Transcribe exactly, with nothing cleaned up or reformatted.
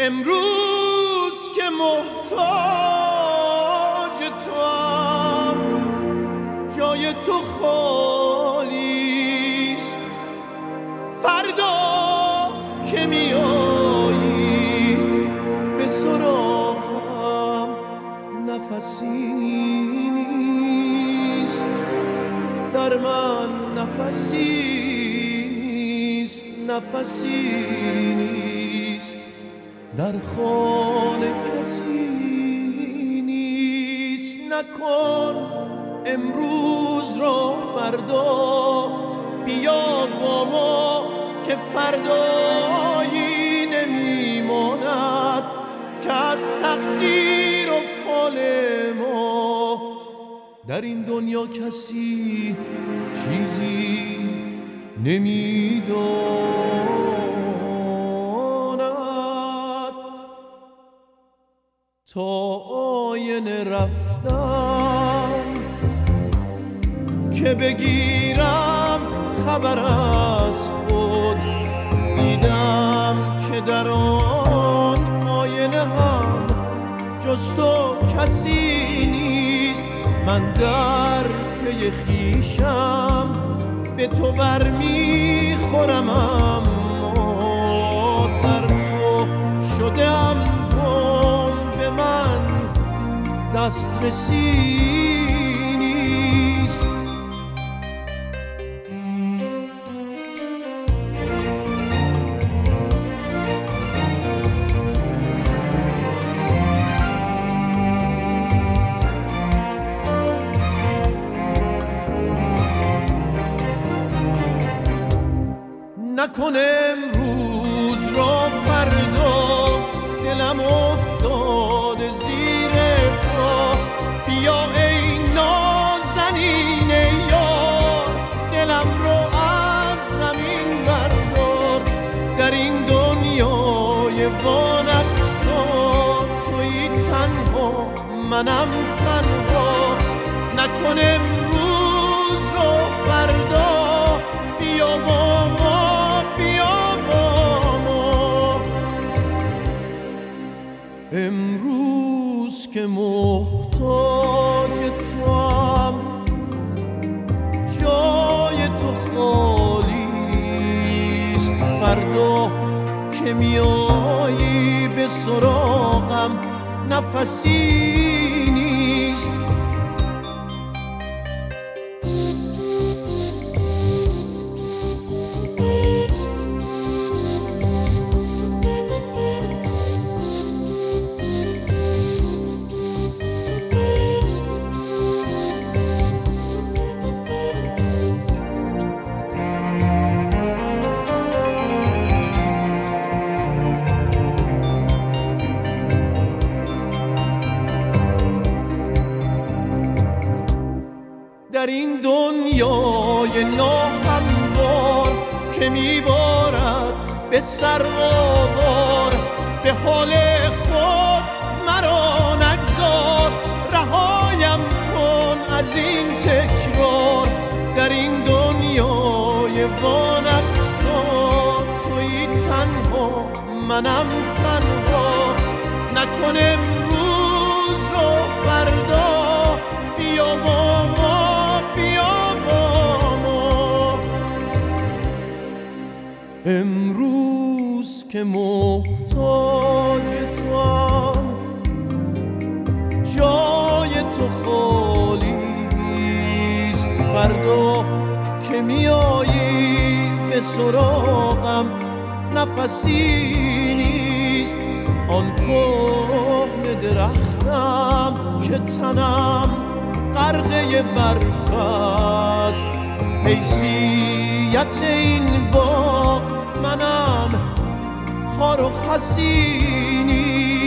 امروز که محتاج توام، جای تو خالیست. فردا که میایی به سراغم، نفسی نیست در من، نفسی نیست، نفسی نیست در خانه، کسی نیست. نکن امروز را فردا، بیا با ما که فردایی نمیماند که از تقدیر و فال ما. در این دنیا کسی چیزی نمیداند. تا آینه رفتم که بگیرم خبر از خود، دیدم که در آن آینه هم جز تو کسی نیست. من در پی خویشم به تو برمیخورم، اما در تو شدم گم، به من دسترسی نیست. نکن امروز را فردا، دلم افتاد زیر پا. بیا ای نازنین یار، دلم رو از زمین بردار. در این دنیای وانفسان تویی تنها، منم تنها. نکن امروز را فردا، بیا با ما، بیا با ما. امروز که محتاج توام، جای تو خالیست. فردا که میایی به سراغم، نفسی نیست. در این دنیای ناهموار که میبارد به سر آوار، به حال خود مرا نگذار. رهایم کن از این تکرار، در این دنیای وانفسان تویی تنها، منم تنها. نکن امروز رو فردا، بیا با ما، بیا با ما. امروز که محتاج توام، جای تو خالیست. فردا که میایی به سراغم، نفسی نیست. آن کهنه درختم که تنم غرقه برف است، حیثیت این باغ منم خار و خسی نیست.